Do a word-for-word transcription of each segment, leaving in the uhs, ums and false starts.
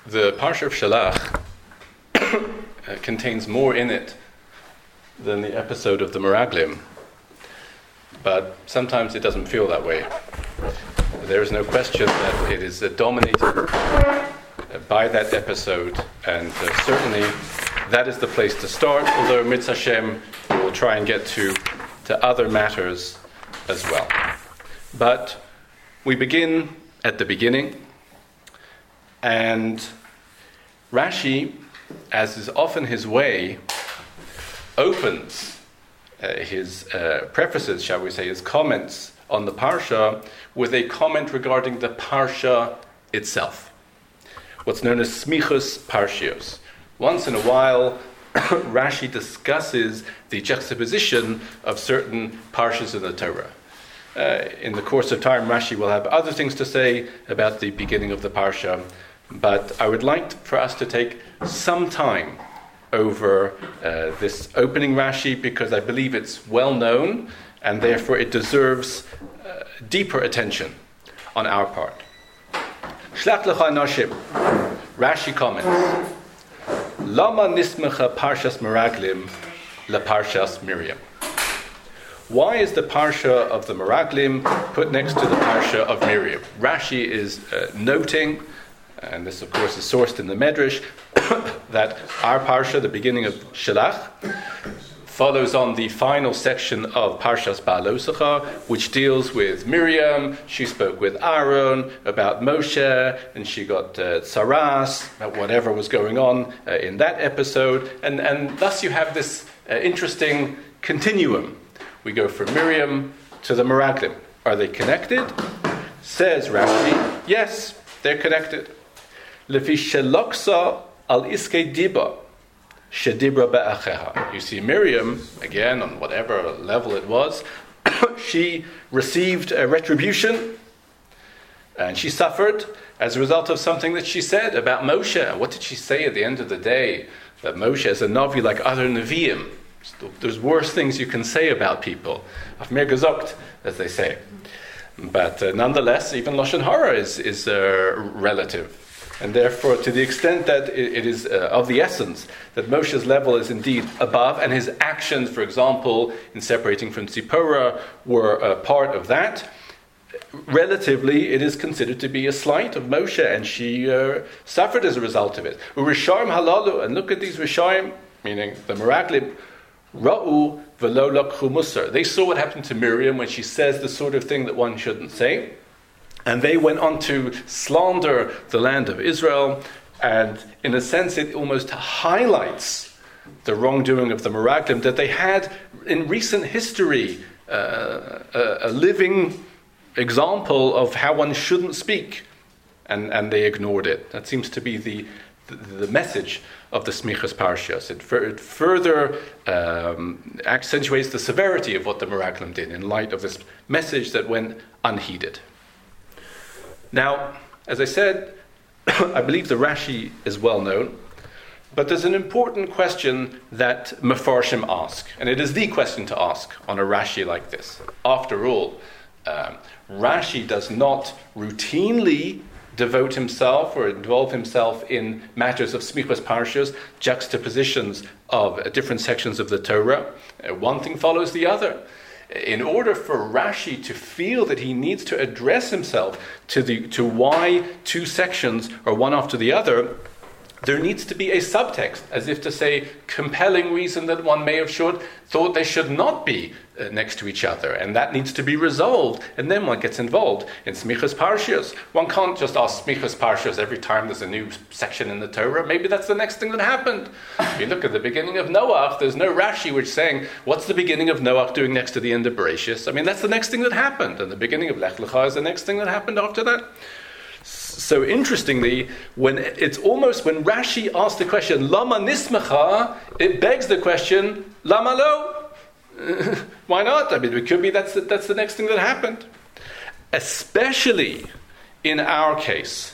The Parsha of Shalach uh, contains more in it than the episode of the Meraglim, but sometimes it doesn't feel that way. There is no question that it is uh, dominated uh, by that episode, and uh, certainly that is the place to start, although Mitzvah Hashem will try and get to, to other matters as well. But we begin at the beginning, and Rashi, as is often his way, opens uh, his uh, prefaces, shall we say, his comments on the Parsha with a comment regarding the Parsha itself, what's known as Smichus Parshios. Once in a while, Rashi discusses the juxtaposition of certain Parshas in the Torah. Uh, in the course of time, Rashi will have other things to say about the beginning of the Parsha, but I would like for us to take some time over uh, this opening Rashi because I believe it's well known and therefore it deserves uh, deeper attention on our part. Shlach lecha nashim. Rashi comments, Lama nismecha parshas Meraglim la parshas Miriam. Why is the Parsha of the Meraglim put next to the Parsha of Miriam? Rashi is uh, noting, and this of course is sourced in the Medrash, that our Parsha, the beginning of Shalach, follows on the final section of Parshas Ba'alosecha, which deals with Miriam. She spoke with Aaron about Moshe, and she got uh, tsaras, about whatever was going on uh, in that episode, and, and thus you have this uh, interesting continuum. We go from Miriam to the Meraglim. Are they connected? Says Rashi, yes, they're connected. Lefi sheloksa al iskei diba shedibra be'acheha. You see Miriam, again, on whatever level it was, she received a retribution, and she suffered as a result of something that she said about Moshe. What did she say at the end of the day? That Moshe is a Navi like other Nevi'im. There's worse things you can say about people. Auf mir gesagt, as they say. But uh, nonetheless, even Lashon Hara is, is uh, relative. And therefore, to the extent that it, it is uh, of the essence that Moshe's level is indeed above, and his actions, for example, in separating from Tzipora, were a part of that, relatively, it is considered to be a slight of Moshe, and she uh, suffered as a result of it. U'rishaim halalu, and look at these Rishaim, meaning the Meraglim, Ra'u v'lo lakhu musar. They saw what happened to Miriam when she says the sort of thing that one shouldn't say. And they went on to slander the land of Israel. And in a sense, it almost highlights the wrongdoing of the Meraglim, that they had, in recent history, uh, a, a living example of how one shouldn't speak. And, and they ignored it. That seems to be the the, the message of the Smichas Parshios. It, fur- it further um, accentuates the severity of what the Meraglim did in light of this message that went unheeded. Now, as I said, I believe the Rashi is well known, but there's an important question that Mefarshim ask, and it is the question to ask on a Rashi like this. After all, um, Rashi does not routinely devote himself or involve himself in matters of Smichas Parshios, juxtapositions of uh, different sections of the Torah. Uh, one thing follows the other. In order for Rashi to feel that he needs to address himself to the to why two sections are one after the other, there needs to be a subtext, as if to say, compelling reason that one may have should, thought they should not be uh, next to each other, and that needs to be resolved, and then one gets involved in Smichas Parshios. One can't just ask Smichas Parshios every time there's a new section in the Torah. Maybe that's the next thing that happened. If you look at the beginning of Noach, there's no Rashi which is saying, what's the beginning of Noach doing next to the end of Bereshis? I mean, that's the next thing that happened, and the beginning of Lech Lecha is the next thing that happened after that. So interestingly, when it's almost when Rashi asks the question Lama nismecha, it begs the question Lama lo. Why not? I mean, it could be that's the, that's the next thing that happened. Especially in our case,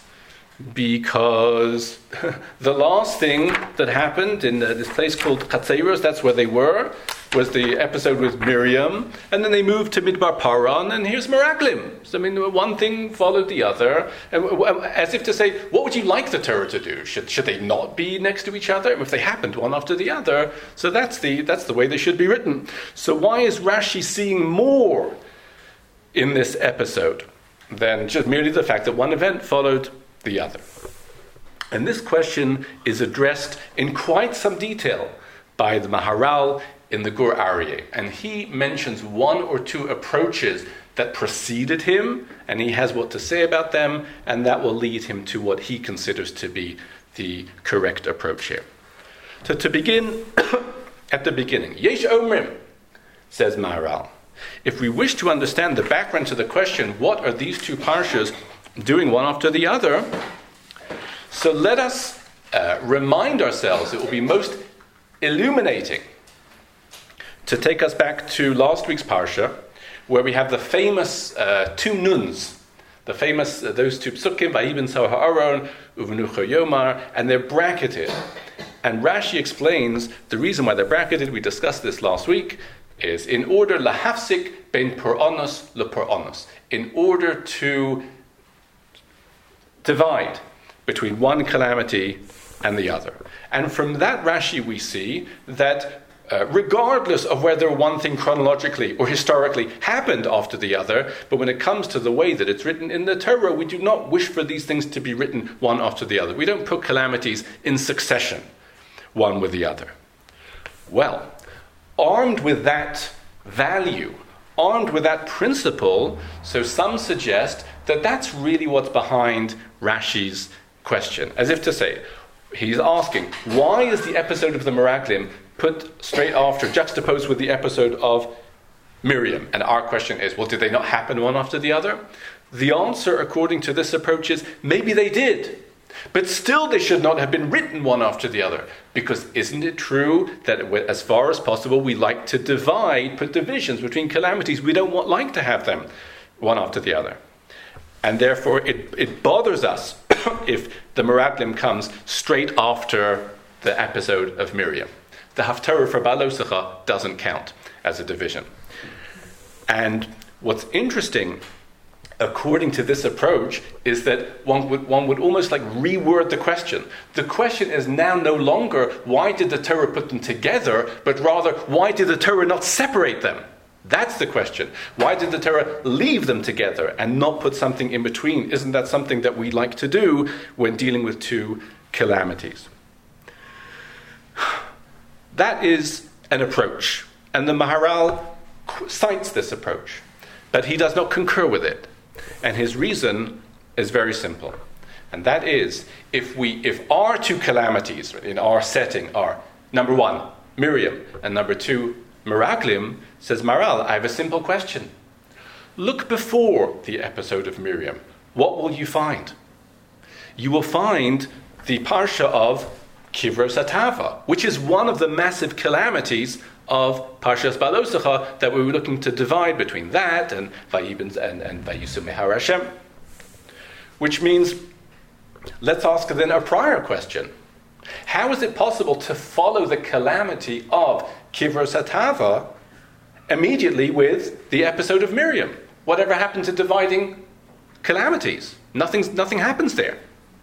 because the last thing that happened in uh, this place called Chatzeros, that's where they were. was the episode with Miriam, and then they moved to Midbar Paran, and here's Meraglim. So, I mean, one thing followed the other, and as if to say, what would you like the Torah to do? Should should they not be next to each other? If they happened one after the other, so that's the that's the way they should be written. So why is Rashi seeing more in this episode than just merely the fact that one event followed the other? And this question is addressed in quite some detail by the Maharal in the Gur Aryeh. And he mentions one or two approaches that preceded him, and he has what to say about them, and that will lead him to what he considers to be the correct approach here. So to begin, at the beginning, Yesh Omrim, says Maharal, if we wish to understand the background to the question, what are these two parshas doing one after the other, so let us uh, remind ourselves, it will be most illuminating to take us back to last week's parsha, where we have the famous uh, two nuns, the famous, uh, those two psukim, Vayibn Sar Ha'aron, Uvenucha Yomar, and they're bracketed. And Rashi explains the reason why they're bracketed, we discussed this last week, is in order lahafsik ben poronos leporonos, in order to divide between one calamity and the other. And from that Rashi we see that uh, regardless of whether one thing chronologically or historically happened after the other, but when it comes to the way that it's written in the Torah, we do not wish for these things to be written one after the other. We don't put calamities in succession, one with the other. Well, armed with that value, armed with that principle, so some suggest that that's really what's behind Rashi's question. As if to say, he's asking, why is the episode of the Meraglim put straight after, juxtaposed with the episode of Miriam? And our question is, well, did they not happen one after the other? The answer, according to this approach, is maybe they did. But still they should not have been written one after the other. Because isn't it true that as far as possible we like to divide, put divisions between calamities? We don't want, like to have them one after the other. And therefore it, it bothers us if the Meraglim comes straight after the episode of Miriam. The Haftarah for Balosecha doesn't count as a division. And what's interesting, according to this approach, is that one would one would almost like reword the question. The question is now no longer, why did the Torah put them together, but rather, why did the Torah not separate them? That's the question. Why did the Torah leave them together and not put something in between? Isn't that something that we like to do when dealing with two calamities? That is an approach. And the Maharal cites this approach. But he does not concur with it. And his reason is very simple. And that is, if we, if our two calamities in our setting are, number one, Miriam, and number two, Meraglim, says Maharal, I have a simple question. Look before the episode of Miriam. What will you find? You will find the parsha of Kivros Hatava, which is one of the massive calamities of Parshas Balosecha that we were looking to divide between that and Vayibn and, and Vayisum Mehar Hashem. Which means, let's ask then a prior question. How is it possible to follow the calamity of Kivros Hatava immediately with the episode of Miriam? Whatever happened to dividing calamities? Nothing's, nothing happens there.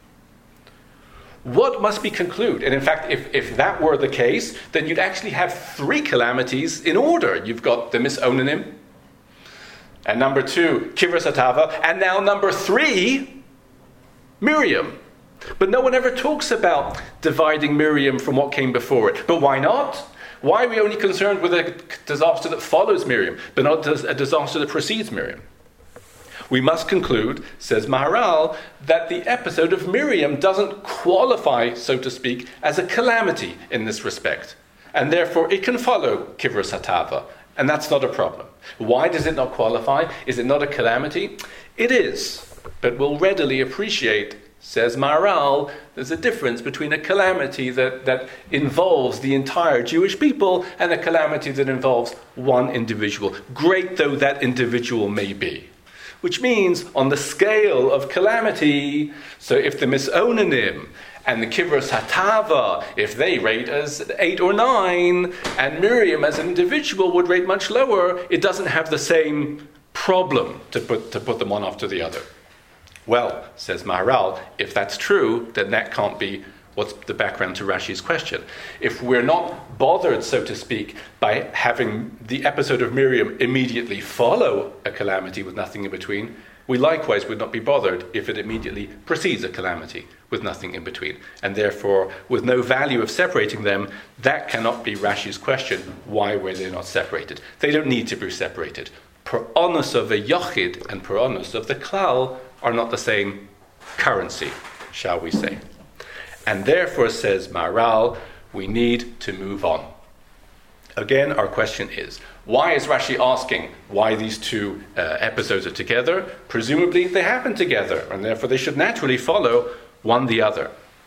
What must be concluded? And in fact, if, if that were the case, then you'd actually have three calamities in order. You've got the Misonanim, and number two, Kivros Hatava, and now number three, Miriam. But no one ever talks about dividing Miriam from what came before it. But why not? Why are we only concerned with a disaster that follows Miriam, but not a disaster that precedes Miriam? We must conclude, says Maharal, that the episode of Miriam doesn't qualify, so to speak, as a calamity in this respect. And therefore it can follow Kivros Hatava. And that's not a problem. Why does it not qualify? Is it not a calamity? It is. But we'll readily appreciate, says Maharal, there's a difference between a calamity that, that involves the entire Jewish people and a calamity that involves one individual, great though that individual may be. Which means, on the scale of calamity, so if the Misonanim And the Kivros Hatava, if they rate as eight or nine, and Miriam as an individual would rate much lower, it doesn't have the same problem to put to put them one after the other. Well, says Maharal, if that's true, then that can't be what's the background to Rashi's question. If we're not bothered, so to speak, by having the episode of Miriam immediately follow a calamity with nothing in between, we likewise would not be bothered if it immediately precedes a calamity with nothing in between. And therefore, with no value of separating them, that cannot be Rashi's question, why were they not separated? They don't need to be separated. Per onus of the Yochid and per onus of the Klal are not the same currency, shall we say. And therefore, says Maharal, we need to move on. Again, our question is, why is Rashi asking why these two uh, episodes are together? Presumably they happen together, and therefore they should naturally follow one the other.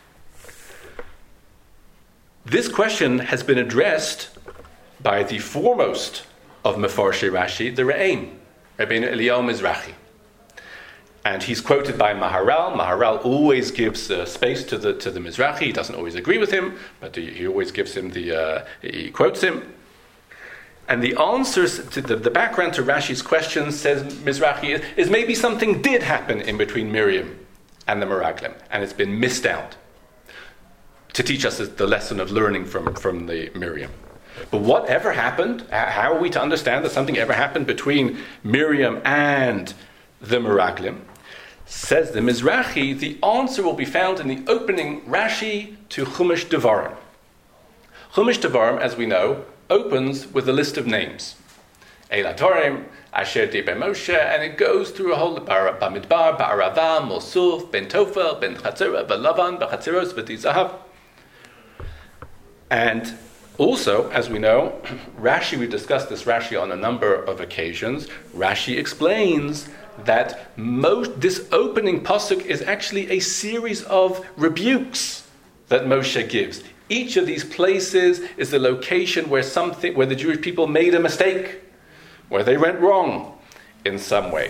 This question has been addressed by the foremost of Mefarshei Rashi, the Re'em, Rabbeinu Eliyahu Mizrahi. And he's quoted by Maharal. Maharal always gives uh, space to the to the Mizrahi. He doesn't always agree with him, but he, he always gives him the, uh, he quotes him. And the answers to the, the background to Rashi's question, says Mizrahi, is, is maybe something did happen in between Miriam and the Meraglim, and it's been missed out to teach us the lesson of learning from, from the Miriam. But whatever happened, how are we to understand that something ever happened between Miriam and the Meraglim? Says the Mizrahi, the answer will be found in the opening Rashi to Chumash Devarim. Chumash Devarim, as we know, opens with a list of names. Eila Torim, Asher Diber Moshe, and it goes through a whole Bamidbar, Ba'arava, Mosuf, Ben Tofel, Ben Chatzera, Balavan, Bachatzeros, V'tizahav. And also, as we know, Rashi, we've discussed this Rashi on a number of occasions, Rashi explains that most, this opening pasuk is actually a series of rebukes that Moshe gives. Each of these places is the location where something, where the Jewish people made a mistake, where they went wrong in some way.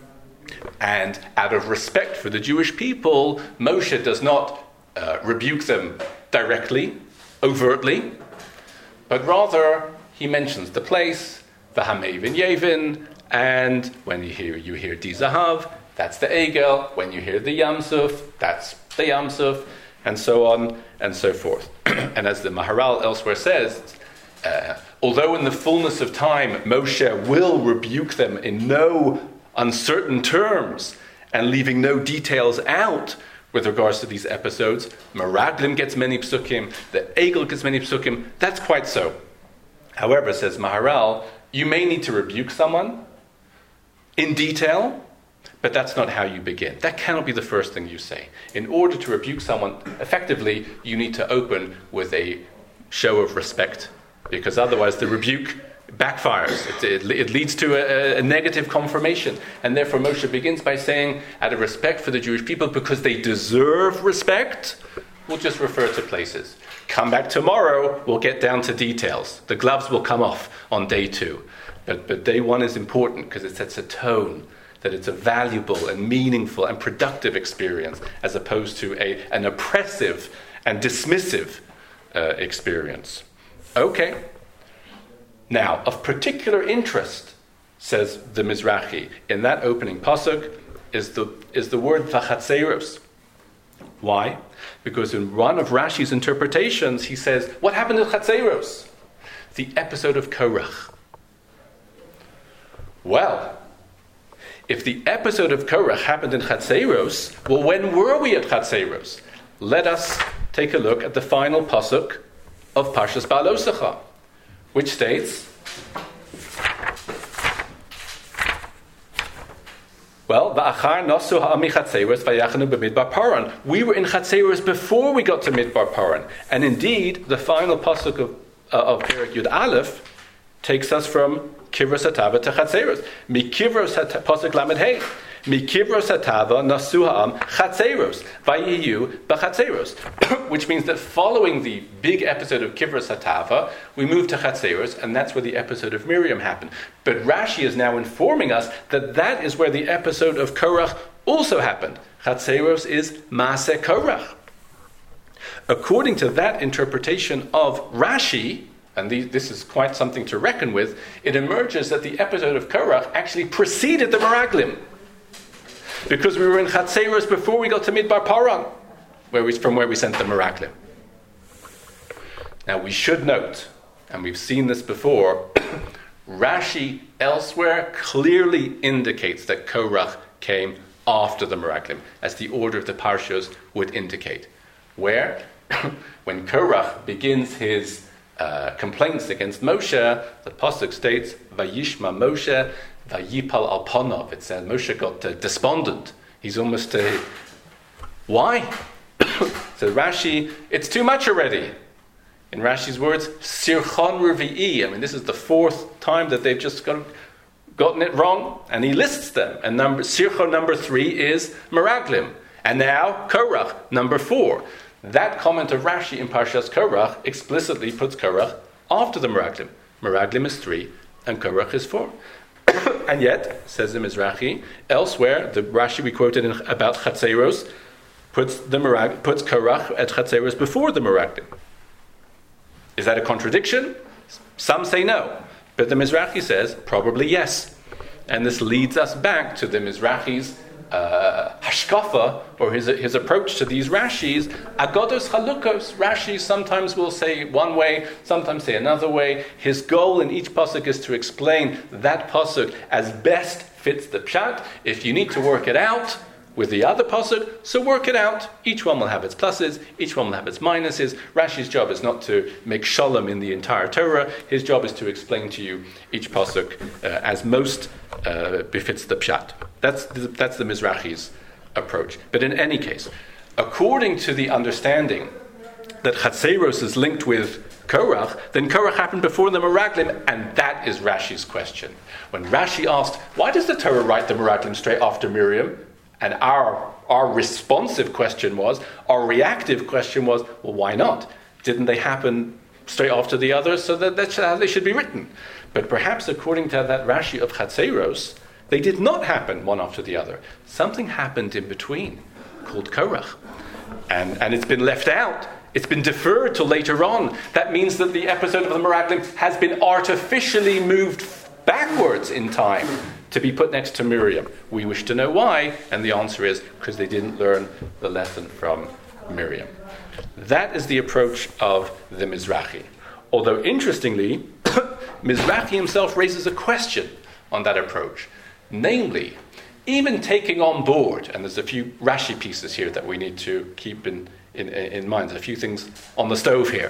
And out of respect for the Jewish people, Moshe does not uh, rebuke them directly, overtly, but rather he mentions the place, the Hamevin Yevin, and when you hear you hear Di Zahav, that's the Egel. When you hear the Yamsuf, that's the Yamsuf, and so on and so forth. And as the Maharal elsewhere says, uh, although in the fullness of time Moshe will rebuke them in no uncertain terms and leaving no details out with regards to these episodes, Meraglim gets many psukim, the Egel gets many psukim, that's quite so. However, says Maharal, you may need to rebuke someone in detail, but that's not how you begin. That cannot be the first thing you say. In order to rebuke someone effectively, you need to open with a show of respect, because otherwise the rebuke backfires. It, it, it leads to a, a negative confirmation. And therefore Moshe begins by saying, out of respect for the Jewish people, because they deserve respect, we'll just refer to places. Come back tomorrow, we'll get down to details. The gloves will come off on day two. But, but day one is important because it sets a tone, that it's a valuable and meaningful and productive experience as opposed to a, an oppressive and dismissive uh, experience. Okay. Now, of particular interest, says the Mizrahi, in that opening pasuk is the, is the word v'chatzeros. Why? Because in one of Rashi's interpretations, he says, what happened to Chatzeros? The episode of Korach. Well, if the episode of Korach happened in Chatzeros, well, when were we at Chatzeros? Let us take a look at the final pasuk of Parshas Ba'alosecha, which states, well, Va'achar nosu ha'ami Chatzeros vayachanu b'midbar Paran. We were in Chatzeros before we got to Midbar Paran. And indeed, the final pasuk of, uh, of Perek Yud Aleph takes us from Kivros Hatava to Chatzeros. Mi Kivros Hatava, pasuk Lamed Hey. Mi Kivros Hatava nasu ha'am Chatzeros vayiyu b'Chatzeros. Which means that following the big episode of Kivros Hatava, we move to Chatzeros, and that's where the episode of Miriam happened. But Rashi is now informing us that that is where the episode of Korach also happened. Chatzeros is Maaseh Korach. According to that interpretation of Rashi, and the, this is quite something to reckon with, it emerges that the episode of Korach actually preceded the Meraglim. Because we were in Chatzeros before we got to Midbar Paran, where we, from where we sent the Meraglim. Now we should note, and we've seen this before, Rashi elsewhere clearly indicates that Korach came after the Meraglim, as the order of the Parshas would indicate. Where, when Korach begins his uh, complaints against Moshe, the Pasuk states, Vayishma Moshe, Vayipal al Panov. It says Moshe got uh, despondent. He's almost, uh, why? So Rashi, it's too much already. In Rashi's words, Sirchon Revi'i. I mean, this is the fourth time that they've just got, gotten it wrong, and he lists them. And number Sirchon number three is Meraglim. And now Korach, number four. That comment of Rashi in Parshas Korach explicitly puts Korach after the Meraglim. Meraglim is three, and Korach is four. And yet, says the Mizrahi, elsewhere, the Rashi we quoted in, about Chatzeros puts the Merag, puts Korach at Chatzeros before the Meraglim. Is that a contradiction? Some say no. But the Mizrahi says, probably yes. And this leads us back to the Mizrahi's uh, hashkafa, or his his approach to these Rashis. Agodos halukos. Rashi sometimes will say one way, sometimes say another way. His goal in each pasuk is to explain that pasuk as best fits the pshat. If you need to work it out with the other pasuk, so work it out. Each one will have its pluses, each one will have its minuses. Rashi's job is not to make shalom in the entire Torah. His job is to explain to you each pasuk uh, as most uh, befits the pshat. That's the, that's the Mizrahi's approach. But in any case, according to the understanding that Chatzeros is linked with Korach, then Korach happened before the Meraglim, and that is Rashi's question. When Rashi asked, why does the Torah write the Meraglim straight after Miriam? And our our responsive question was, our reactive question was, well, why not? Didn't they happen straight after the others? So that, that's how they should be written. But perhaps according to that Rashi of Chatzeros, they did not happen one after the other. Something happened in between, called Korach. And, and it's been left out. It's been deferred till later on. That means that the episode of the Meraglim has been artificially moved backwards in time to be put next to Miriam. We wish to know why, and the answer is because they didn't learn the lesson from Miriam. That is the approach of the Mizrahi. Although, interestingly, Mizrahi himself raises a question on that approach. Namely, even taking on board, and there's a few Rashi pieces here that we need to keep in, in, in mind, there's a few things on the stove here.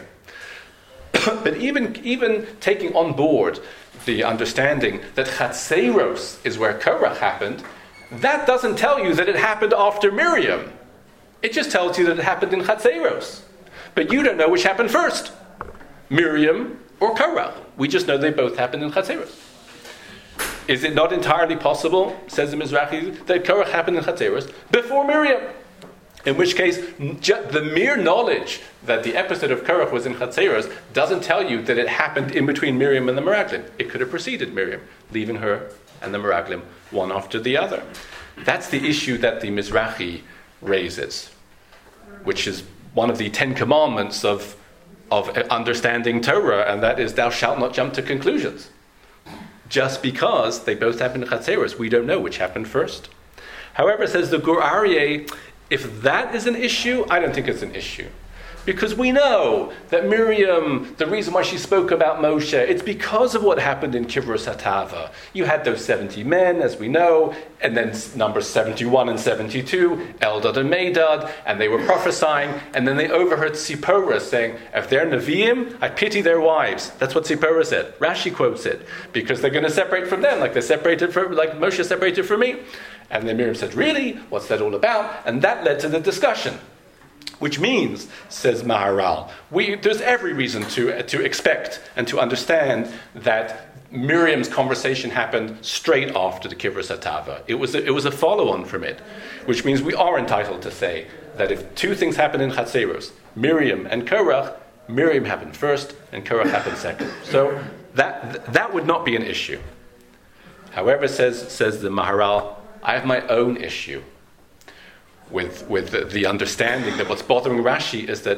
But even, even taking on board the understanding that Chatzeros is where Korach happened, that doesn't tell you that it happened after Miriam. It just tells you that it happened in Chatzeros. But you don't know which happened first, Miriam or Korach. We just know they both happened in Chatzeros. Is it not entirely possible, says the Mizrahi, that Korach happened in Chatzeros before Miriam? In which case, ju- the mere knowledge that the episode of Korach was in Chatzeros doesn't tell you that it happened in between Miriam and the Meraglim. It could have preceded Miriam, leaving her and the Meraglim one after the other. That's the issue that the Mizrahi raises, which is one of the Ten Commandments of, of understanding Torah, and that is, thou shalt not jump to conclusions. Just because they both happened in Chatzeros, we don't know which happened first. However, says the Gur Aryeh, if that is an issue, I don't think it's an issue. Because we know that Miriam, the reason why she spoke about Moshe, it's because of what happened in Kivros Hatava. You had those seventy men, as we know, and then numbers seventy-one and seventy-two, Eldad and Medad, and they were prophesying, and then they overheard Tzipporah saying, if they're Nevi'im, I pity their wives. That's what Tzipporah said. Rashi quotes it, because they're going to separate from them, like they separated from, like Moshe separated from me. And then Miriam said, really? What's that all about? And that led to the discussion. Which means, says Maharal, we, there's every reason to, to expect and to understand that Miriam's conversation happened straight after the Kivros Hatava. It was a, it was a follow-on from it, which means we are entitled to say that if two things happen in Chatzeros, Miriam and Korach, Miriam happened first and Korach happened second. So that that would not be an issue. However, says says the Maharal, I have my own issue with with the, the understanding that what's bothering Rashi is that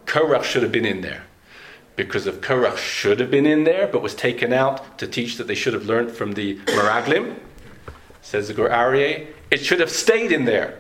Korach should have been in there. Because if Korach should have been in there, but was taken out to teach that they should have learned from the Meraglim, says the Gur Aryeh, it should have stayed in there.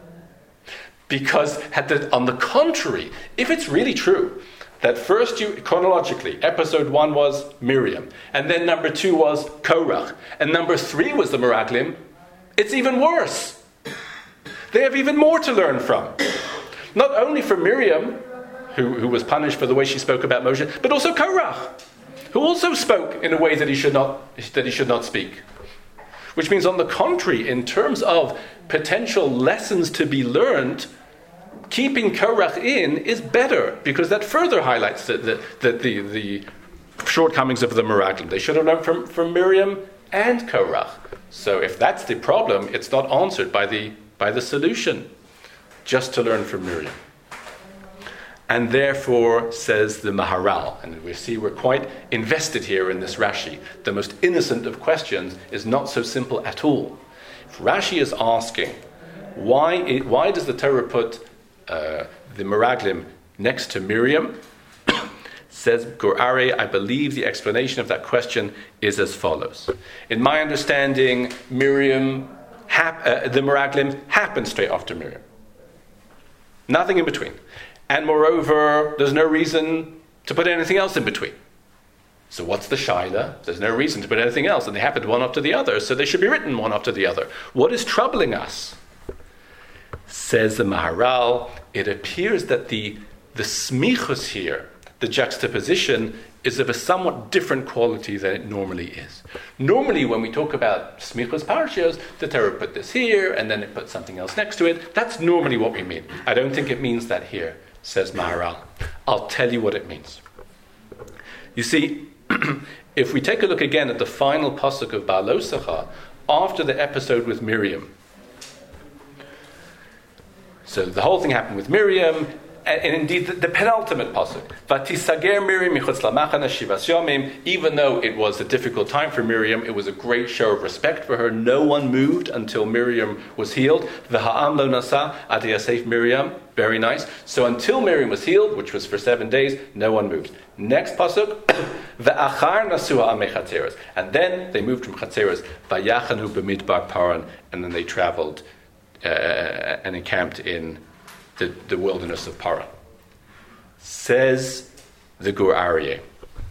Because had the, on the contrary, if it's really true that first you, chronologically, episode one was Miriam, and then number two was Korach, and number three was the Meraglim, it's even worse. They have even more to learn from. Not only from Miriam, who, who was punished for the way she spoke about Moshe, but also Korach, who also spoke in a way that he should not that he should not speak. Which means, on the contrary, in terms of potential lessons to be learned, keeping Korach in is better, because that further highlights the the, the, the, the shortcomings of the Meraglim. They should have learned from, from Miriam and Korach. So if that's the problem, it's not answered by the by the solution, just to learn from Miriam. And therefore, says the Maharal, and we see we're quite invested here in this Rashi, the most innocent of questions is not so simple at all. If Rashi is asking, why, it, why does the Torah put uh, the Meraglim next to Miriam? Says Gur Aryeh, I believe the explanation of that question is as follows. In my understanding, Miriam, hap- uh, the Meraglim happened straight after Miriam. Nothing in between. And moreover, there's no reason to put anything else in between. So what's the shaila? There's no reason to put anything else, and they happened one after the other, so they should be written one after the other. What is troubling us? Says the Maharal, it appears that the, the smichus here, the juxtaposition, is of a somewhat different quality than it normally is. Normally, when we talk about smichus parshas, the Torah put this here, and then it put something else next to it. That's normally what we mean. I don't think it means that here, says Maharal. I'll tell you what it means. You see, if we take a look again at the final pasuk of Ba'alosecha, after the episode with Miriam. So the whole thing happened with Miriam, and, and indeed the, the penultimate pasuk. Vatisager Miriam michutz lamachana shivas yomim. Even though it was a difficult time for Miriam, it was a great show of respect for her. No one moved until Miriam was healed. V'ha'am lo nasa ad yasef Miriam. Very nice. So until Miriam was healed, which was for seven days, no one moved. Next pasuk, ve'achar nasu ha'am mechatzeres. And then they moved from Chatzeres, vayachanu b'midbar paran, and then they traveled uh, and encamped in the, the wilderness of Paran. Says the Gur Aryeh,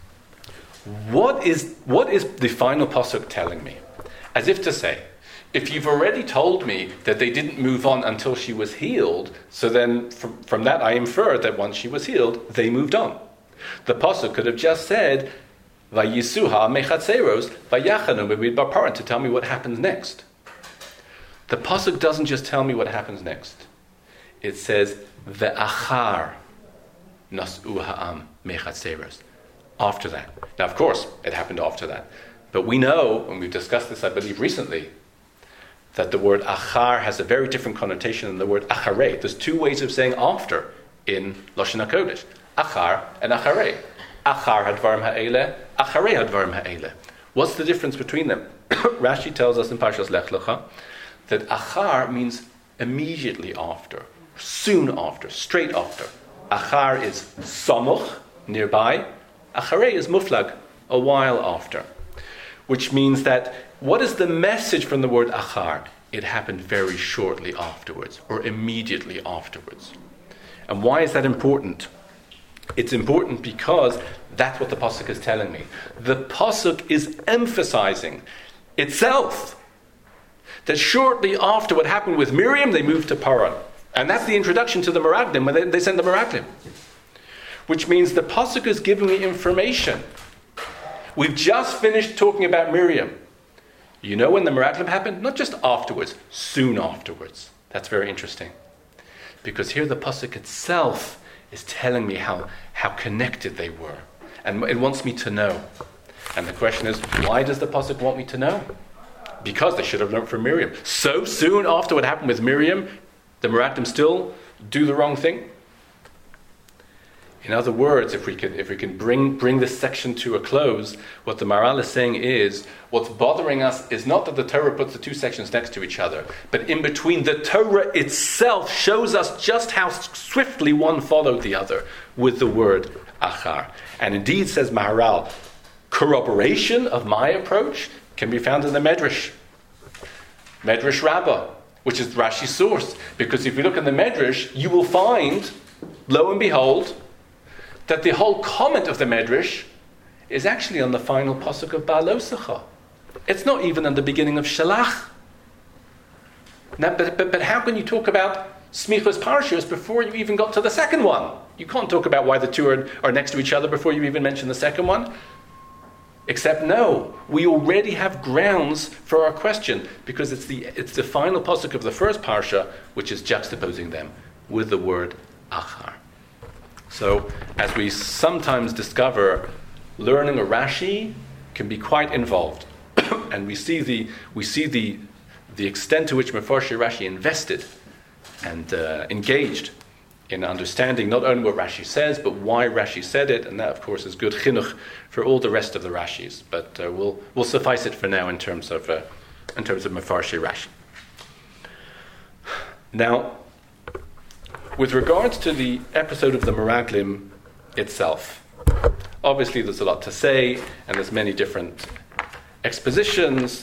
what is what is the final pasuk telling me? As if to say, if you've already told me that they didn't move on until she was healed, so then from, from that I infer that once she was healed, they moved on. The pasuk could have just said, "Vayisuha mechatzeros vayachanu b'midbar paran," to tell me what happens next. The pasuk doesn't just tell me what happens next. It says, "Ve'achar nasu ha'am mechatzeros." After that. Now, of course, it happened after that. But we know, and we've discussed this, I believe, recently, that the word achar has a very different connotation than the word acharei. There's two ways of saying after in Lashon HaKodesh. Achar and acharei. Achar hadvarim ha'ele, acharei hadvarim ha'ele. What's the difference between them? Rashi tells us in Parshas Lech Lecha that achar means immediately after, soon after, straight after. Achar is samuch, nearby. Acharei is muflag, a while after. Which means that, what is the message from the word achar? It happened very shortly afterwards, or immediately afterwards. And why is that important? It's important because that's what the pasuk is telling me. The pasuk is emphasizing itself that shortly after what happened with Miriam, they moved to Paran. And that's the introduction to the Meraglim, when they, they send the Meraglim. Which means the pasuk is giving me information. We've just finished talking about Miriam. You know when the Meraglim happened? Not just afterwards, soon afterwards. That's very interesting. Because here the pasuk itself is telling me how, how connected they were. And it wants me to know. And the question is, why does the pasuk want me to know? Because they should have learned from Miriam. So soon after what happened with Miriam, the Meraglim still do the wrong thing? In other words, if we can if we can bring bring this section to a close, what the Maharal is saying is, what's bothering us is not that the Torah puts the two sections next to each other, but in between, the Torah itself shows us just how swiftly one followed the other with the word achar. And indeed, says Maharal, corroboration of my approach can be found in the Medrash. Medrash Rabbah, which is Rashi's source. Because if you look in the Medrash, you will find, lo and behold, that the whole comment of the Medrash is actually on the final pasuk of Ba'alosecha. It's not even in the beginning of Shalach. Now, but, but, but how can you talk about Smichos Parshas before you even got to the second one? You can't talk about why the two are, are next to each other before you even mention the second one. Except no, we already have grounds for our question, because it's the it's the final pasuk of the first parsha which is juxtaposing them with the word achar. So, as we sometimes discover, learning a Rashi can be quite involved, and we see the we see the the extent to which Mefarshei Rashi invested and uh, engaged in understanding not only what Rashi says, but why Rashi said it, and that, of course, is good chinuch for all the rest of the Rashis. But uh, we'll we'll suffice it for now in terms of uh, in terms of Mefarshei Rashi. Now, with regards to the episode of the Meraglim itself, obviously there's a lot to say, and there's many different expositions.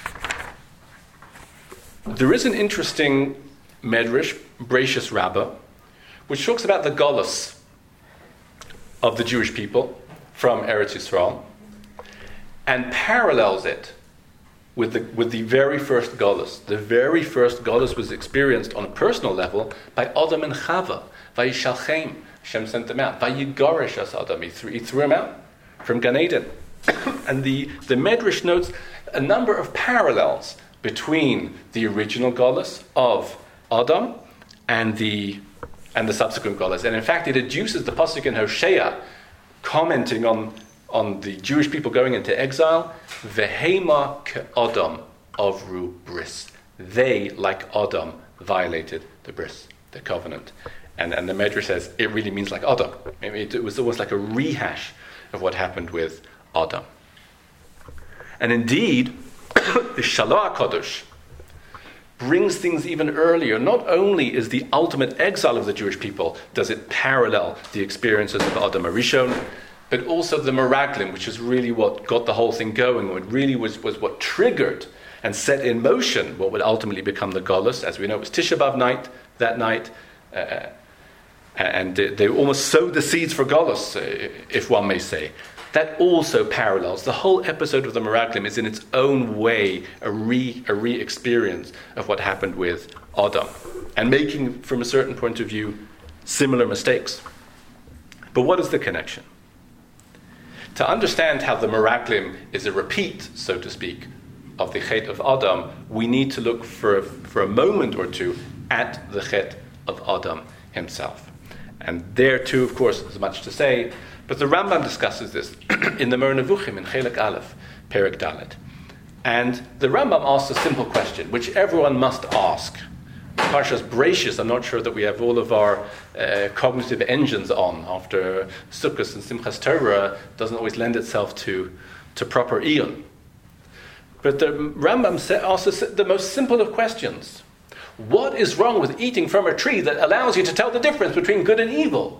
There is an interesting Medrash, Bereishis Rabbah, which talks about the Golus of the Jewish people from Eretz Yisrael, and parallels it with the with the very first Golus. The very first Golus was experienced on a personal level by Adam and Chava. Vayishalchem, Hashem sent them out. Vayigorish as Adam, he threw, he threw him out from Gan Eden. And the, the Medrash notes a number of parallels between the original Golus of Adam and the and the subsequent Golus. And in fact, it adduces the pasuk in Hosea, commenting on, on the Jewish people going into exile, Vehema ke'Adam avru bris. They, like Adam, violated the bris, the covenant. And, and the Medrash says it really means like Adam. I mean, it, it was almost like a rehash of what happened with Adam. And indeed, the Shalach HaKadosh brings things even earlier. Not only is the ultimate exile of the Jewish people, does it parallel the experiences of Adam HaRishon, but also the Meraglim, which is really what got the whole thing going, what really was, was what triggered and set in motion what would ultimately become the Golus. As we know, it was Tisha B'Av night, that night, uh, and they, they almost sowed the seeds for Golus, uh, if one may say. That also parallels. The whole episode of the Meraglim is in its own way a re a re-experience of what happened with Adam, and making, from a certain point of view, similar mistakes. But what is the connection? To understand how the Meraglim is a repeat, so to speak, of the Chet of Adam, we need to look for a, for a moment or two at the Chet of Adam himself. And there too, of course, there's much to say. But the Rambam discusses this in the Moreh Nevuchim, in Chelek Aleph, Perek Dalet. And the Rambam asks a simple question, which everyone must ask. Parshas Bereishis, I'm not sure that we have all of our uh, cognitive engines on after Sukkos and Simchas Torah doesn't always lend itself to, to proper eon. But the Rambam asks the most simple of questions. What is wrong with eating from a tree that allows you to tell the difference between good and evil?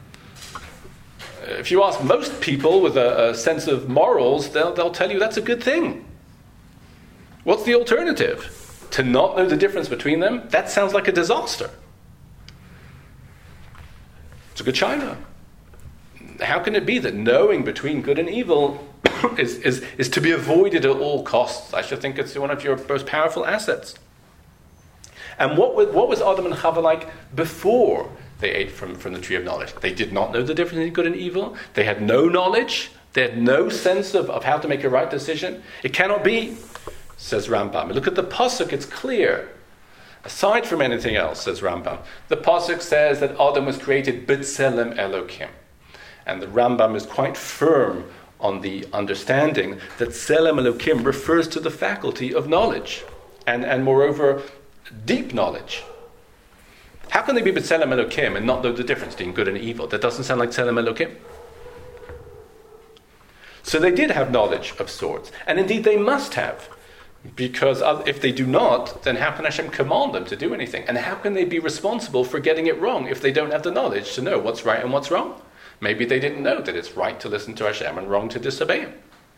If you ask most people with a, a sense of morals, they'll, they'll tell you that's a good thing. What's the alternative? To not know the difference between them? That sounds like a disaster. It's a good China. How can it be that knowing between good and evil is, is, is to be avoided at all costs? I should think it's one of your most powerful assets. And what, what was Adam and Chava like before they ate from, from the tree of knowledge? They did not know the difference between good and evil. They had no knowledge. They had no sense of, of how to make a right decision. It cannot be, says Rambam. Look at the pasuk, it's clear. Aside from anything else, says Rambam, the pasuk says that Adam was created b'tselem Elokim. And the Rambam is quite firm on the understanding that Tselem Elokim refers to the faculty of knowledge. And, and moreover, deep knowledge. How can they be B'Tselem Elokim and not know the difference between good and evil? That doesn't sound like Tselem Elokim. So they did have knowledge of sorts. And indeed they must have. Because if they do not, then how can Hashem command them to do anything? And how can they be responsible for getting it wrong if they don't have the knowledge to know what's right and what's wrong? Maybe they didn't know that it's right to listen to Hashem and wrong to disobey Him.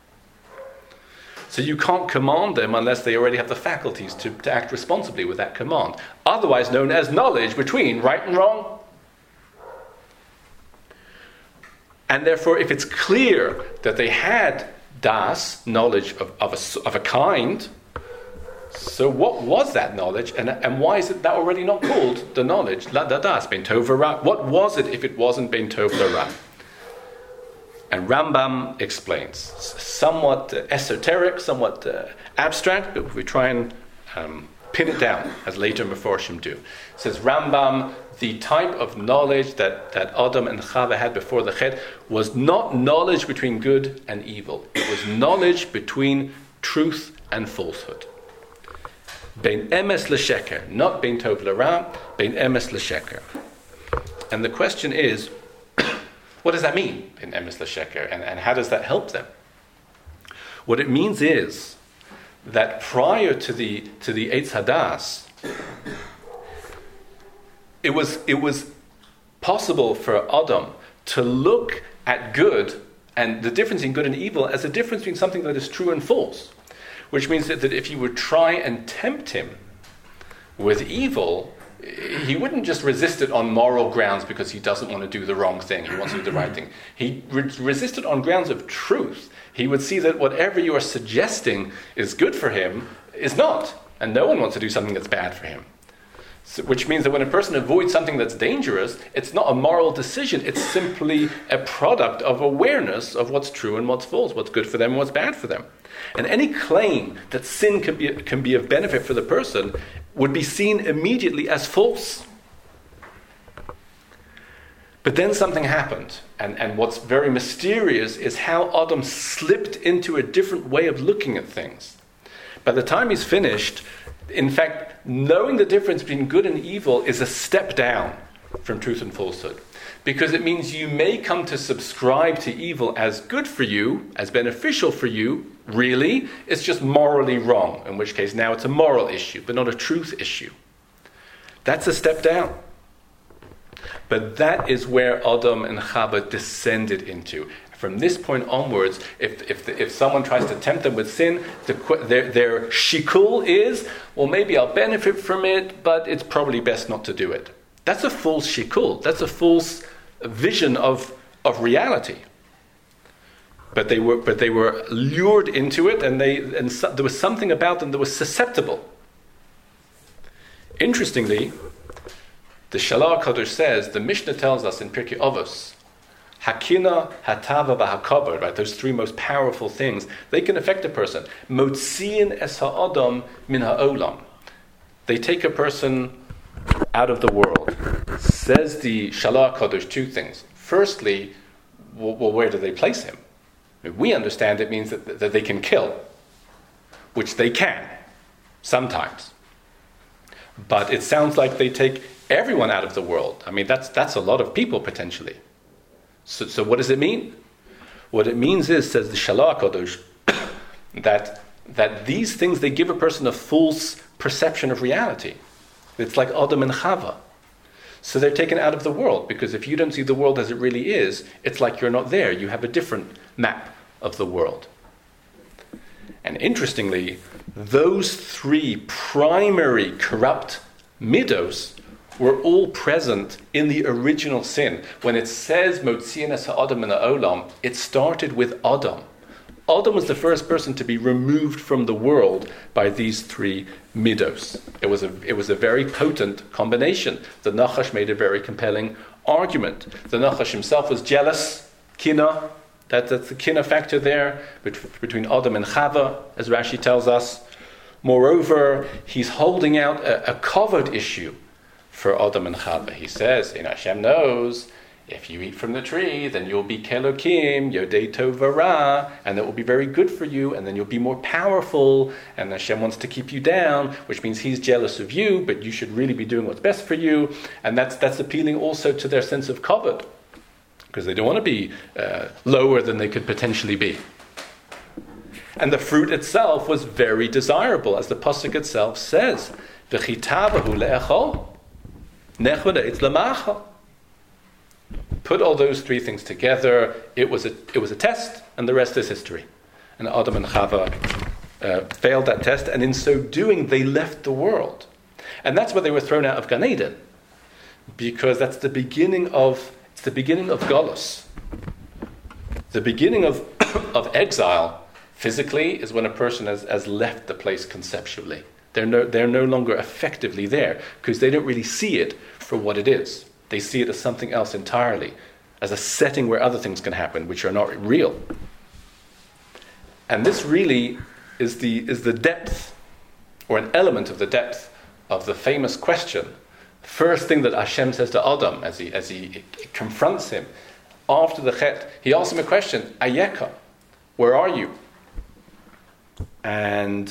So you can't command them unless they already have the faculties to, to act responsibly with that command. Otherwise known as knowledge between right and wrong. And therefore, if it's clear that they had das, knowledge of, of, a, of a kind, so what was that knowledge, and, and why is it that already not called the knowledge, la da das, ben tov v'ra? What was it if it wasn't ben tov v'ra? And Rambam explains, somewhat uh, esoteric, somewhat uh, abstract, but we try and um, pin it down, as later Meforshim do. It says Rambam, the type of knowledge that, that Adam and Chava had before the Chet was not knowledge between good and evil. It was knowledge between truth and falsehood. Bein emes l'sheker, not bein tov l'ra, bein emes l'sheker. And the question is, what does that mean, bein emes l'sheker, and, and how does that help them? What it means is that prior to the to the Eitz Hadas, it was it was possible for Adam to look at good and the difference in good and evil as a difference between something that is true and false. Which means that, that if you would try and tempt him with evil, he wouldn't just resist it on moral grounds because he doesn't want to do the wrong thing, he wants to do the right thing. He re- resisted on grounds of truth. He would see that whatever you are suggesting is good for him is not, and no one wants to do something that's bad for him. So, which means that when a person avoids something that's dangerous, it's not a moral decision, it's simply a product of awareness of what's true and what's false, what's good for them and what's bad for them. And any claim that sin can be, can be of benefit for the person would be seen immediately as false. But then something happened, and, and what's very mysterious is how Adam slipped into a different way of looking at things. By the time he's finished, in fact, knowing the difference between good and evil is a step down from truth and falsehood. Because it means you may come to subscribe to evil as good for you, as beneficial for you. Really, it's just morally wrong, in which case now it's a moral issue, but not a truth issue. That's a step down. But that is where Adam and Chava descended into. From this point onwards, if if, the, if someone tries to tempt them with sin, the, their, their shikul is, well, maybe I'll benefit from it, but it's probably best not to do it. That's a false shikul. That's a false vision of, of reality. But they were but they were lured into it, and they and so, there was something about them that was susceptible. Interestingly, the Shalar Kodesh says, the Mishnah tells us in Pirkei Avos, Hakina, Hatava, V'Hakabod, right? Those three most powerful things, they can affect a person. Motziin es ha'adam min ha'olam. They take a person out of the world. Says the Shalar Kodesh two things. Firstly, well, well, where do they place him? We understand it means that, that they can kill, which they can, sometimes. But it sounds like they take everyone out of the world. I mean, that's that's a lot of people, potentially. So, so what does it mean? What it means is, says the Shalar Kodesh, that, that these things, they give a person a false perception of reality. It's like Adam and Chava. So they're taken out of the world, because if you don't see the world as it really is, it's like you're not there. You have a different map of the world. And interestingly, those three primary corrupt midos were all present in the original sin. When it says Motziin es ha'adam min ha'olam, it started with Adam. Adam was the first person to be removed from the world by these three midos. It was a it was a very potent combination. The Nachash made a very compelling argument. The Nachash himself was jealous, kina. That, that's the kina factor there between Adam and Chava, as Rashi tells us. Moreover, he's holding out a, a covered issue for Adam and Chava. He says, you know, Hashem knows, if you eat from the tree, then you'll be Kelokim, Yodei Tov V'Ra, and that will be very good for you, and then you'll be more powerful, and Hashem wants to keep you down, which means he's jealous of you, but you should really be doing what's best for you, and that's that's appealing also to their sense of kavod, because they don't want to be uh, lower than they could potentially be. And the fruit itself was very desirable, as the pasuk itself says, V'chitavahu le'echol, nechva le'etz lamachal. Put all those three things together, it was a it was a test, and the rest is history. And Adam and Chava uh, failed that test, and in so doing, they left the world. And that's why they were thrown out of Gan Eden, because that's the beginning of it's the beginning of Golus. The beginning of of exile, physically, is when a person has, has left the place conceptually. They're no they're no longer effectively there, because they don't really see it for what it is. They see it as something else entirely, as a setting where other things can happen, which are not real. And this really is the is the depth, or an element of the depth, of the famous question. First thing that Hashem says to Adam as he as he confronts him after the Chet, he asks him a question: Ayeka, where are you? And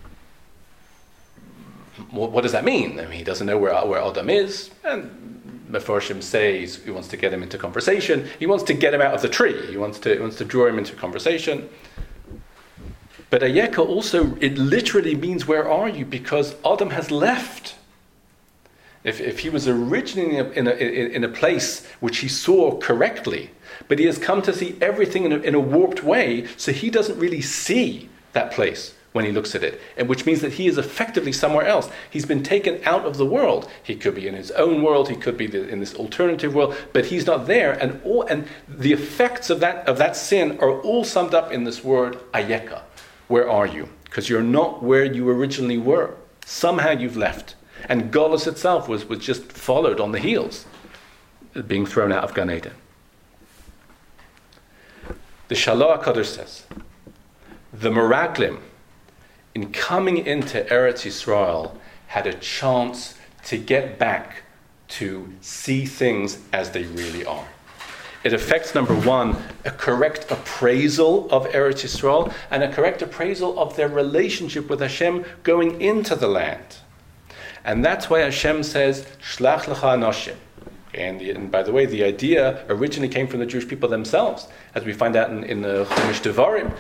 what does that mean? I mean, he doesn't know where where Adam is, and Mefarshim says he wants to get him into conversation. He wants to get him out of the tree. He wants to he wants to draw him into conversation. But Ayeka also, it literally means where are you? Because Adam has left. If if he was originally in a, in a, in a place which he saw correctly, but he has come to see everything in a, in a warped way, so he doesn't really see that place when he looks at it, and which means that he is effectively somewhere else. He's been taken out of the world. He could be in his own world, he could be the, in this alternative world, but he's not there. And all and the effects of that of that sin are all summed up in this word Ayeka. Where are you? Because you're not where you originally were. Somehow you've left. And Golus itself was, was just followed on the heels, being thrown out of Gan Eden. The Shalom HaKadosh says, the Meraglim, in coming into Eretz Yisrael, had a chance to get back to see things as they really are. It affects, number one, a correct appraisal of Eretz Yisrael and a correct appraisal of their relationship with Hashem going into the land. And that's why Hashem says, Shlach lecha anoshim. And, the, and by the way, the idea originally came from the Jewish people themselves, as we find out in, in the Chumash Devarim.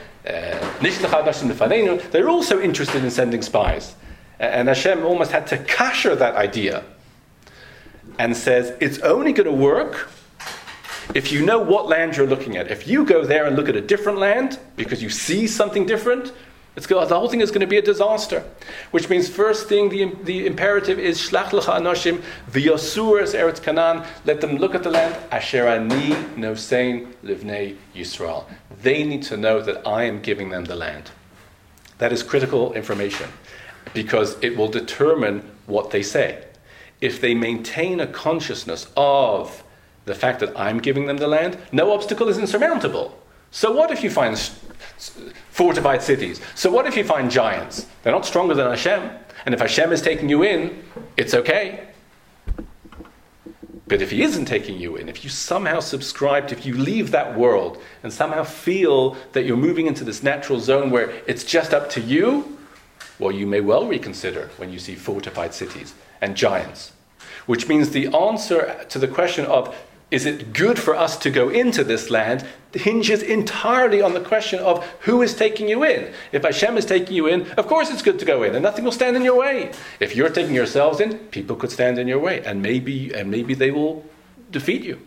Uh, They're also interested in sending spies. And Hashem almost had to kasher that idea and says, it's only going to work if you know what land you're looking at. If you go there and look at a different land because you see something different, it's go, the whole thing is going to be a disaster. Which means, first thing, the, the imperative is Shlach lecha anoshim v'yosur es Eretz Canaan. Let them look at the land. Asher ani nosein livnei Yisrael. They need to know that I am giving them the land. That is critical information, because it will determine what they say. If they maintain a consciousness of the fact that I'm giving them the land, no obstacle is insurmountable. So what if you find fortified cities? So what if you find giants? They're not stronger than Hashem. And if Hashem is taking you in, it's okay. But if he isn't taking you in, if you somehow subscribe to, if you leave that world and somehow feel that you're moving into this natural zone where it's just up to you, well, you may well reconsider when you see fortified cities and giants. Which means the answer to the question of, is it good for us to go into this land, hinges entirely on the question of who is taking you in. If Hashem is taking you in, of course it's good to go in, and nothing will stand in your way. If you're taking yourselves in, people could stand in your way, and maybe and maybe they will defeat you.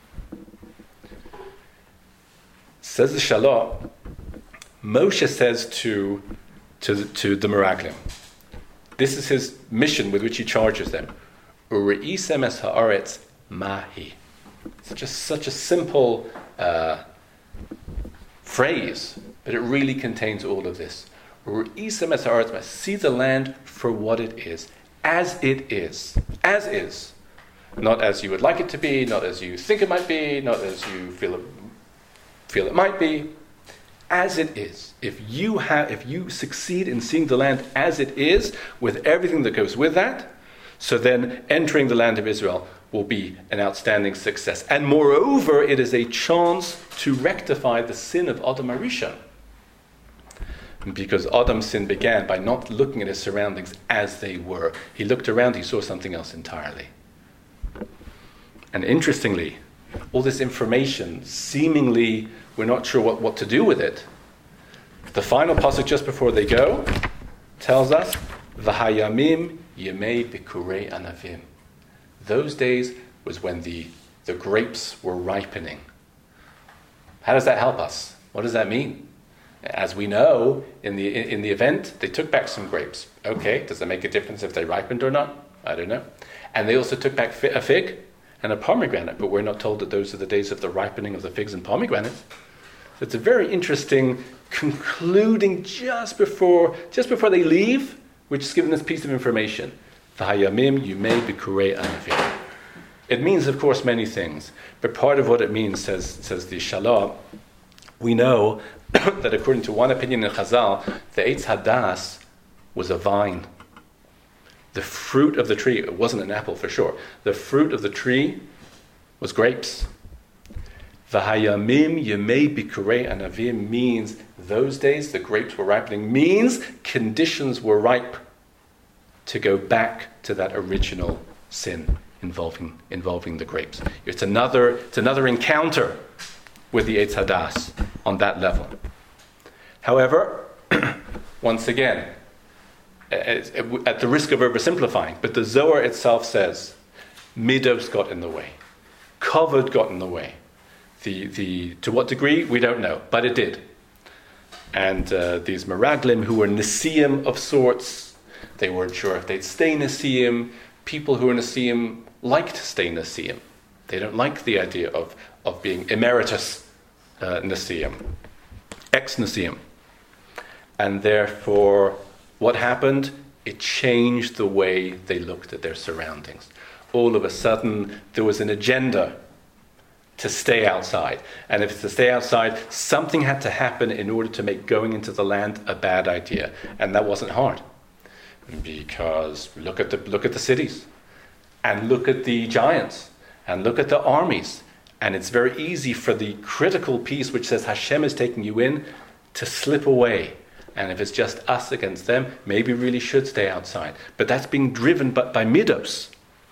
Says the Shalom, Moshe says to, to, to the Meraglim, this is his mission with which he charges them. Ure'isem es ha'aretz mahi. Such a, such a simple uh, phrase, but it really contains all of this. Ure'isem es ha'aretz mahi. See the land for what it is, as it is, as is. Not as you would like it to be, not as you think it might be, not as you feel it, feel it might be. As it is. If you have, if you succeed in seeing the land as it is, with everything that goes with that, so then entering the land of Israel will be an outstanding success. And moreover, it is a chance to rectify the sin of Adam HaRishon. Because Adam's sin began by not looking at his surroundings as they were. He looked around, he saw something else entirely. And interestingly, all this information, seemingly we're not sure what, what to do with it. The final pasuk just before they go tells us, V'hayamim yemei bikurei anavim. Those days was when the, the grapes were ripening. How does that help us? What does that mean? As we know, in the in, in the event, they took back some grapes. Okay, does that make a difference if they ripened or not? I don't know. And they also took back fi- a fig and a pomegranate, but we're not told that those are the days of the ripening of the figs and pomegranates. So it's a very interesting concluding just before just before they leave, which is given this piece of information. V'hayamim yumei bikurei anavim. It means, of course, many things, but part of what it means, says says the Shalah, we know that according to one opinion in Chazal, the Eitz Hadas was a vine. The fruit of the tree, it wasn't an apple for sure, the fruit of the tree was grapes. V'hayamim yemei bikurei anavim means those days the grapes were ripening, means conditions were ripe to go back to that original sin involving involving the grapes. It's another it's another encounter with the Eitz Hadas on that level. However, once again, at the risk of oversimplifying, but the Zohar itself says, Midos got in the way, Kavod got in the way. The the to what degree we don't know, but it did. And uh, these Meraglim who were Nesiim of sorts, they weren't sure if they'd stay Nesiim. People who are Nesiim like to stay Nesiim. They don't like the idea of, of being emeritus uh, Nesiim, ex-Nesiim. And therefore, what happened? It changed the way they looked at their surroundings. All of a sudden, there was an agenda to stay outside. And if it's to stay outside, something had to happen in order to make going into the land a bad idea. And that wasn't hard. Because look at the look at the cities, and look at the giants, and look at the armies, and it's very easy for the critical piece which says Hashem is taking you in to slip away. And if it's just us against them, maybe we really should stay outside. But that's being driven by, by midos.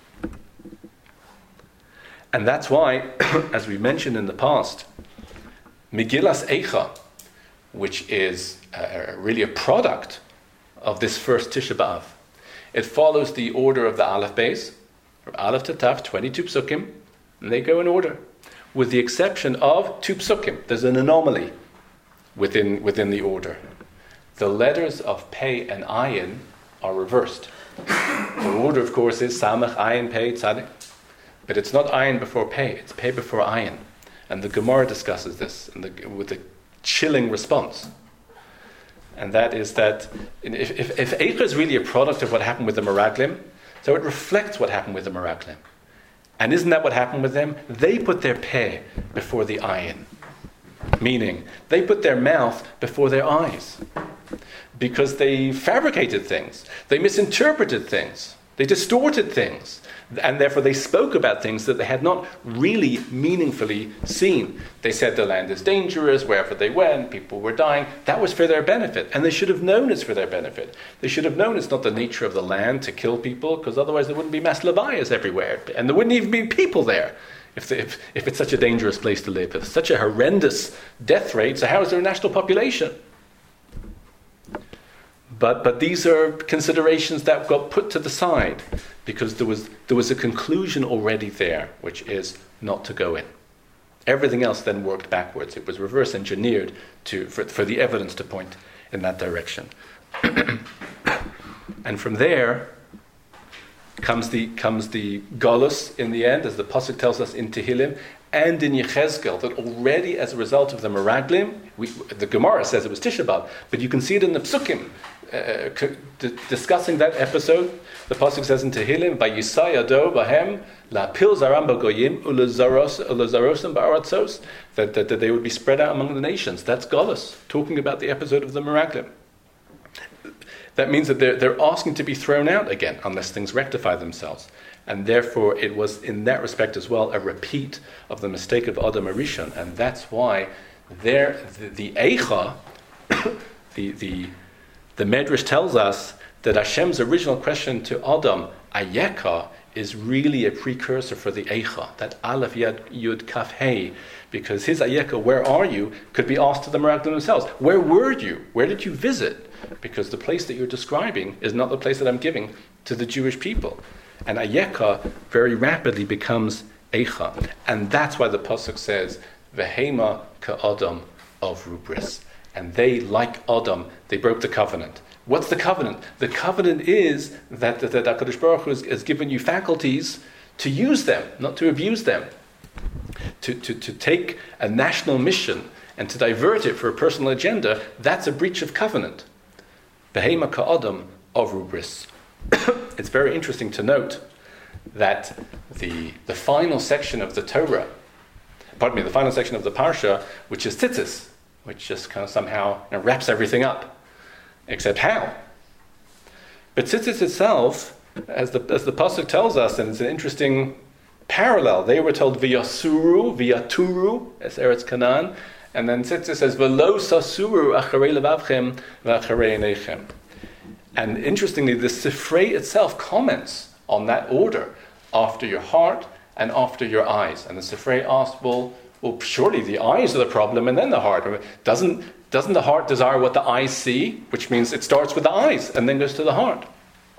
And that's why, as we mentioned in the past, Megillas Eicha, which is uh, really a product of this first Tisha B'Av. It follows the order of the Aleph Beis, from Aleph to Tav, twenty-two psukim, and they go in order, with the exception of two psukim. There's an anomaly within within the order. The letters of Pei and Ayin are reversed. The order, of course, is Samach, Ayin, Pei, Tzadik. But it's not Ayin before Pei, it's Pei before Ayin. And the Gemara discusses this and the, with a chilling response. And that is that if, if, if Eicha is really a product of what happened with the Meraglim, so it reflects what happened with the Meraglim. And isn't that what happened with them? They put their Pei before the Ayin. Meaning, they put their mouth before their eyes. Because they fabricated things. They misinterpreted things. They distorted things. And therefore they spoke about things that they had not really meaningfully seen. They said the land is dangerous, wherever they went, people were dying. That was for their benefit. And they should have known it's for their benefit. They should have known it's not the nature of the land to kill people, because otherwise there wouldn't be mass levayas everywhere. And there wouldn't even be people there if, they, if, if it's such a dangerous place to live. If it's such a horrendous death rate, so how is there a national population? But but these are considerations that got put to the side because there was there was a conclusion already there, which is not to go in. Everything else then worked backwards. It was reverse engineered to for, for the evidence to point in that direction. And from there comes the comes the Golus in the end, as the Pasuk tells us in Tehillim and in Yechezkel, that already as a result of the Meraglim, we, the Gemara says it was Tisha B'Av, but you can see it in the Psukim, uh, c- discussing that episode. The Pasuk says in Tehillim, "Vayisayado bahem la pil zaram b'goyim ulazarosim ba'aratzos," that, that that they would be spread out among the nations. That's Golus, talking about the episode of the Meraglim. that means that they're, they're asking to be thrown out again unless things rectify themselves. And therefore, it was in that respect as well a repeat of the mistake of Adam Arishon. And that's why there, the, the Eicha, the, the, the Medrash tells us that Hashem's original question to Adam, Ayeka, is really a precursor for the Eicha, that Aleph Yud, Yud Kaf Hey, because his Ayeka, where are you, could be asked to the Meraglim themselves. Where were you? Where did you visit? Because the place that you're describing is not the place that I'm giving to the Jewish people. And Ayeka very rapidly becomes Eicha. And that's why the Pasuk says, Vehema ka'adam of Rubris. And they, like Adam, they broke the covenant. What's the covenant? The covenant is that, that, that HaKadosh Baruch Hu has, has given you faculties to use them, not to abuse them. To, to, to take a national mission and to divert it for a personal agenda, that's a breach of covenant. Behema ka'adam of Rubris. It's very interesting to note that the, the final section of the Torah, pardon me, the final section of the Parsha, which is Tzitzis, which just kind of somehow you know, wraps everything up. Except how? But Tzitzis itself, as the as the pasuk tells us, and it's an interesting parallel. They were told v'yasuru, v'yaturu, as Eretz Canaan, and then Tzitzis says v'lo sasuru acharei levavchem v'acharei einechem. And interestingly, the Sifrei itself comments on that order, after your heart and after your eyes. And the Sifrei asked, well, well, surely the eyes are the problem and then the heart. Doesn't, doesn't the heart desire what the eyes see? Which means it starts with the eyes and then goes to the heart.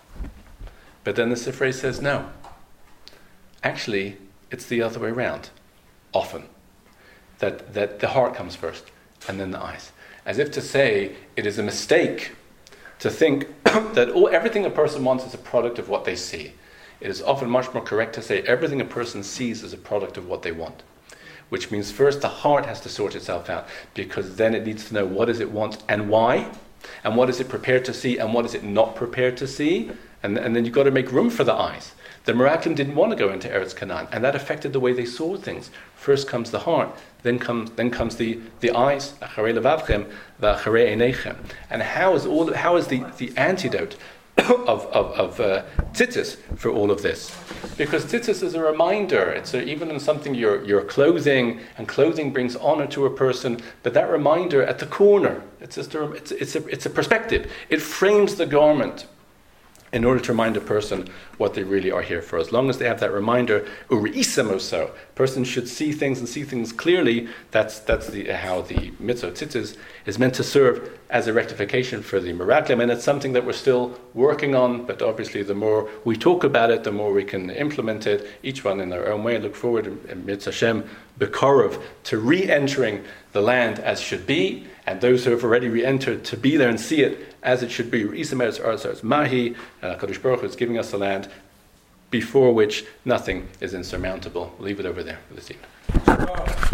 But then the Sifrei says, no. Actually, it's the other way around, often. That, that the heart comes first and then the eyes. As if to say, it is a mistake to think that all, everything a person wants is a product of what they see. It is often much more correct to say everything a person sees is a product of what they want. Which means first the heart has to sort itself out, because then it needs to know what does it want and why, and what is it prepared to see and what is it not prepared to see, and, and then you've got to make room for the eyes. The Meraglim didn't want to go into Eretz Canaan, and that affected the way they saw things. First comes the heart, then comes then comes the, the eyes, acharei levavchem v'acharei einechem. And how is all how is the, the antidote of of, of uh, tzitzis for all of this? Because tzitzis is a reminder. It's a, even in something you're you're clothing, and clothing brings honor to a person. But that reminder at the corner, it's just a, it's it's a it's a perspective. It frames the garment in order to remind a person what they really are here for. As long as they have that reminder, uri'isamoso, person should see things and see things clearly. That's that's the how the mitzvah tzitzis is meant to serve as a rectification for the Meraglim, and it's something that we're still working on. But obviously, the more we talk about it, the more we can implement it. Each one in their own way. I look forward, in Mitzvah Hashem Bekorov, to re-entering the land as should be, and those who have already re-entered to be there and see it as it should be. Mahi, and HaKadosh Baruch Hu is giving us a land before which nothing is insurmountable. We'll leave it over there for this evening.